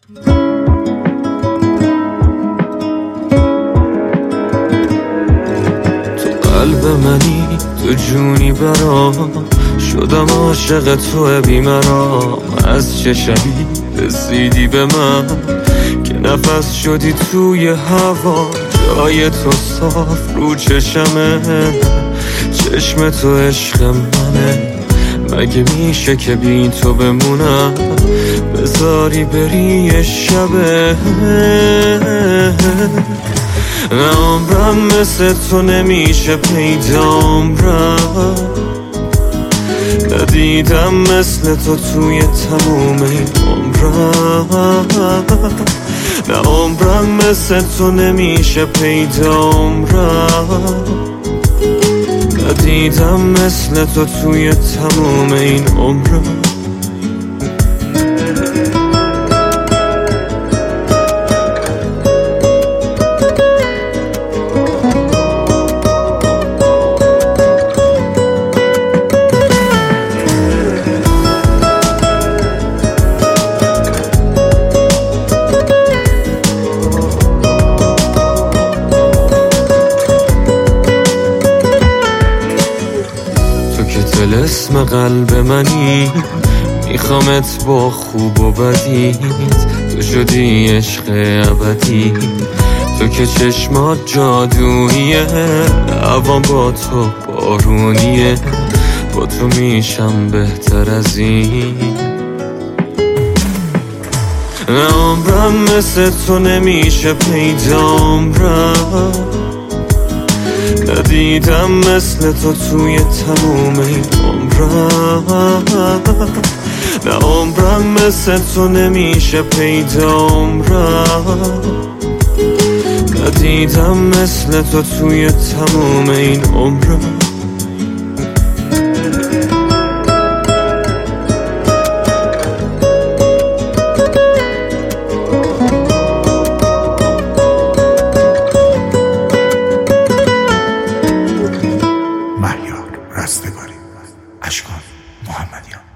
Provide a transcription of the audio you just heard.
تو قلب منی، تو جونی برام، شدم عاشق تو بیمرام. از چه شبی رسیدی به من که نفس شدی توی هوا. جای تو صاف رو چشمه، چشم تو عشق منه. مگه میشه که بی تو بمونم، بذاری بری یه شبه. نه عمرم مثل تو نمیشه پیدا، عمرم ندیدم مثل تو توی تموم این عمرم. نه عمرم مثل تو نمیشه پیدا، عمرم ندیدم مثل تو توی تموم این عمرم. اسم قلب منی، میخوامت با خوب و بدیت. تو شدی عشق ابدی، تو که چشمات جادوییه. هوام با تو بارونیه، با تو میشم بهتر از این. نه عمرم مثل تو نمیشه پیدا، عمرم ندیدم مثل تو توی تموم این عمرم. نه عمرم مثل تو نمیشه پیدا، عمرم ندیدم مثل تو توی تموم این عمرم. مهیار رستگاری، اشکان محمدیان.